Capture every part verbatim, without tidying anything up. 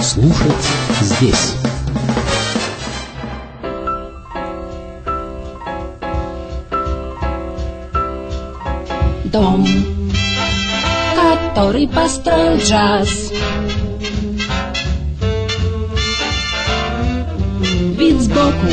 Слушать здесь. Дом, который построил джаз. Вид сбоку.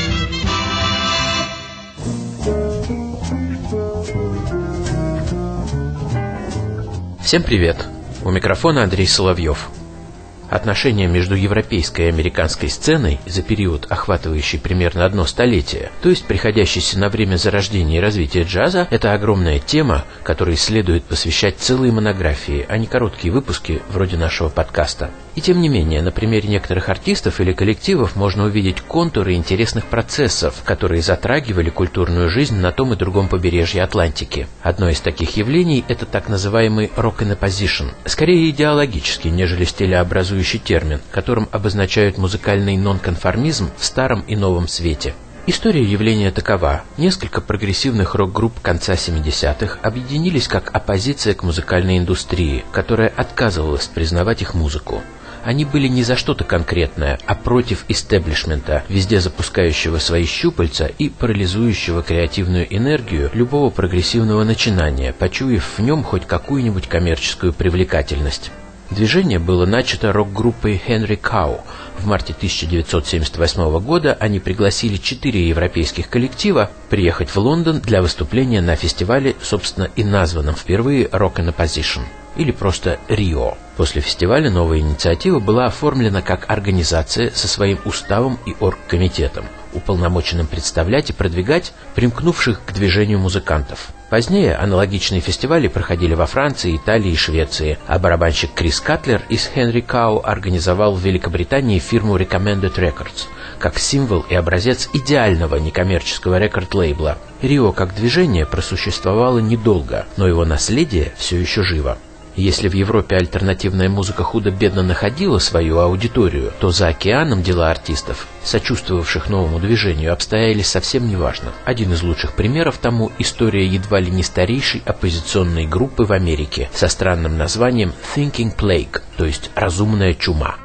Всем привет! У микрофона Андрей Соловьев. Отношения между европейской и американской сценой за период, охватывающий примерно одно столетие, то есть приходящийся на время зарождения и развития джаза, это огромная тема, которой следует посвящать целые монографии, а не короткие выпуски вроде нашего подкаста. И тем не менее, на примере некоторых артистов или коллективов можно увидеть контуры интересных процессов, которые затрагивали культурную жизнь на том и другом побережье Атлантики. Одно из таких явлений – это так называемый rock in opposition, скорее идеологический, нежели стилеобразующий термин, которым обозначают музыкальный нонконформизм в старом и новом свете. История явления такова. Несколько прогрессивных рок-групп конца семидесятых объединились как оппозиция к музыкальной индустрии, которая отказывалась признавать их музыку. Они были не за что-то конкретное, а против истеблишмента, везде запускающего свои щупальца и парализующего креативную энергию любого прогрессивного начинания, почуяв в нем хоть какую-нибудь коммерческую привлекательность. Движение было начато рок-группой Henry Cow. В марте тысяча девятьсот семьдесят восьмого года они пригласили четыре европейских коллектива приехать в Лондон для выступления на фестивале, собственно, и названном впервые Rock in Opposition, или просто Рио. После фестиваля новая инициатива была оформлена как организация со своим уставом и оргкомитетом, уполномоченным представлять и продвигать примкнувших к движению музыкантов. Позднее аналогичные фестивали проходили во Франции, Италии и Швеции, а барабанщик Крис Катлер из Henry Cow организовал в Великобритании фирму Recommended Records, как символ и образец идеального некоммерческого рекорд-лейбла. Рио как движение просуществовало недолго, но его наследие все еще живо. Если в Европе альтернативная музыка худо-бедно находила свою аудиторию, то за океаном дела артистов, сочувствовавших новому движению, обстояли совсем неважно. Один из лучших примеров тому – история едва ли не старейшей оппозиционной группы в Америке со странным названием Thinking Plague, то есть «разумная чума».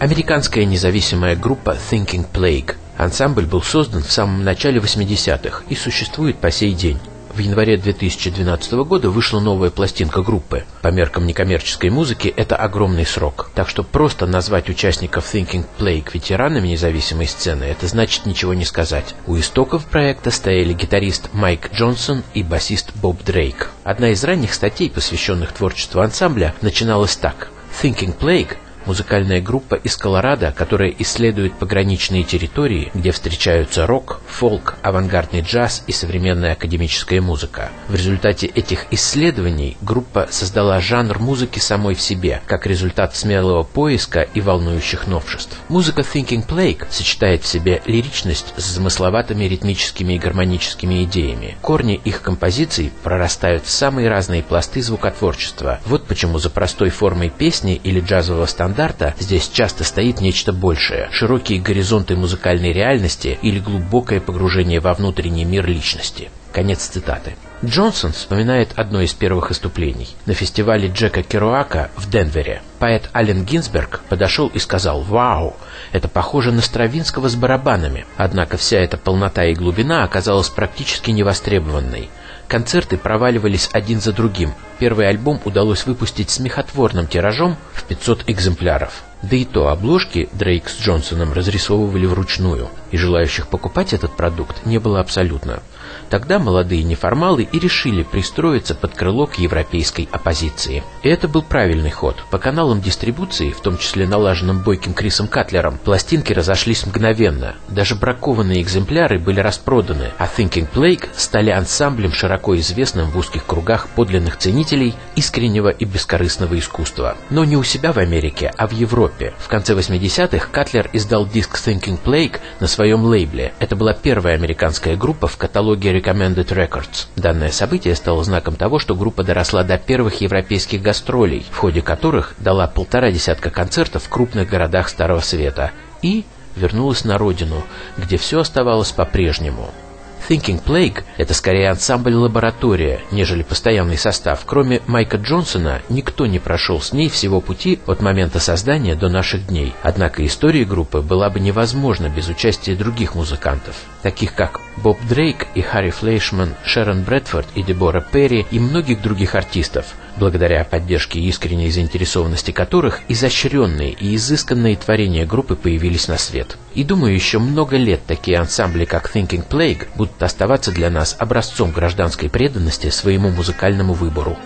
Американская независимая группа Thinking Plague. Ансамбль был создан в самом начале восьмидесятых и существует по сей день. В январе две тысячи двенадцатого года вышла новая пластинка группы. По меркам некоммерческой музыки это огромный срок. Так что просто назвать участников Thinking Plague ветеранами независимой сцены — это значит ничего не сказать. У истоков проекта стояли гитарист Майк Джонсон и басист Боб Дрейк. Одна из ранних статей, посвященных творчеству ансамбля, начиналась так. Thinking Plague — музыкальная группа из Колорадо, которая исследует пограничные территории, где встречаются рок, фолк, авангардный джаз и современная академическая музыка. В результате этих исследований группа создала жанр музыки самой в себе, как результат смелого поиска и волнующих новшеств. Музыка Thinking Plague сочетает в себе лиричность с замысловатыми ритмическими и гармоническими идеями. Корни их композиций прорастают в самые разные пласты звукотворчества. Вот почему за простой формой песни или джазового стандарта здесь часто стоит нечто большее, широкие горизонты музыкальной реальности или глубокое погружение во внутренний мир личности. Конец цитаты. Джонсон вспоминает одно из первых выступлений. На фестивале Джека Керуака в Денвере поэт Аллен Гинзберг подошел и сказал: «Вау, это похоже на Стравинского с барабанами». Однако вся эта полнота и глубина оказалась практически невостребованной. Концерты проваливались один за другим. Первый альбом удалось выпустить смехотворным тиражом в пятьсот экземпляров. Да и то обложки Дрейк с Джонсоном разрисовывали вручную, и желающих покупать этот продукт не было абсолютно. Тогда молодые неформалы и решили пристроиться под крыло к европейской оппозиции. И это был правильный ход. По каналам дистрибуции, в том числе налаженным бойким Крисом Катлером, пластинки разошлись мгновенно. Даже бракованные экземпляры были распроданы, а Thinking Plague стали ансамблем, широко известным в узких кругах подлинных ценителей искреннего и бескорыстного искусства. Но не у себя в Америке, а в Европе. В конце восьмидесятых Катлер издал диск Thinking Plague на своем лейбле. Это была первая американская группа в каталоге Recommended Records. Данное событие стало знаком того, что группа доросла до первых европейских гастролей, в ходе которых дала полтора десятка концертов в крупных городах Старого Света и вернулась на родину, где все оставалось по-прежнему. Thinking Plague — это скорее ансамбль-лаборатория, нежели постоянный состав. Кроме Майка Джонсона, никто не прошел с ней всего пути от момента создания до наших дней. Однако история группы была бы невозможна без участия других музыкантов, таких как Боб Дрейк и Харри Флейшман, Шерон Брэдфорд и Дебора Перри и многих других артистов, благодаря поддержке и искренней заинтересованности которых изощренные и изысканные творения группы появились на свет. И думаю, еще много лет такие ансамбли, как Thinking Plague, будут оставаться для нас образцом гражданской преданности своему музыкальному выбору.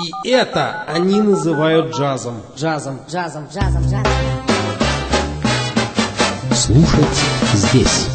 И это они называют джазом. Джазом, джазом, джазом, джазом. Слушать здесь.